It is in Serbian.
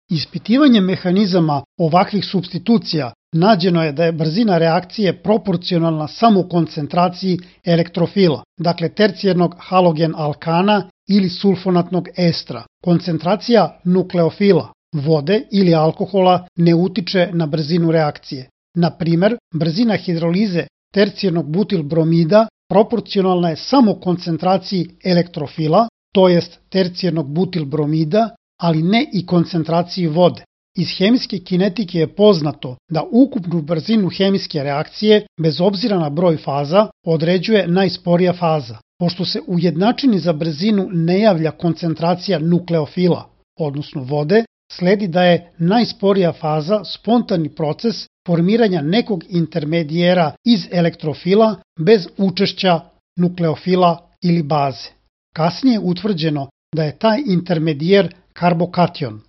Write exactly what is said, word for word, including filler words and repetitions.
Ispitivanjem mehanizama ovakvih supstitucija nađeno je da je brzina reakcije proporcionalna samo koncentraciji elektrofila, dakle tercijernog halogen alkana ili sulfonatnog estra. Koncentracija nukleofila, vode ili alkohola ne utiče na brzinu reakcije. Na primer, brzina hidrolize tercijernog butil bromida proporcionalna je samo koncentraciji elektrofila, to jest tercijernog butil bromida, ali ne i koncentraciji vode. Iz hemijske kinetike je poznato da ukupnu brzinu hemijske reakcije, bez obzira na broj faza, određuje najsporija faza. Pošto se u jednačini za brzinu ne javlja koncentracija nukleofila, odnosno vode, sledi da je najsporija faza spontani proces formiranja nekog intermedijera iz elektrofila bez učešća nukleofila ili baze. Kasnije je utvrđeno da je taj intermedijer karbokation.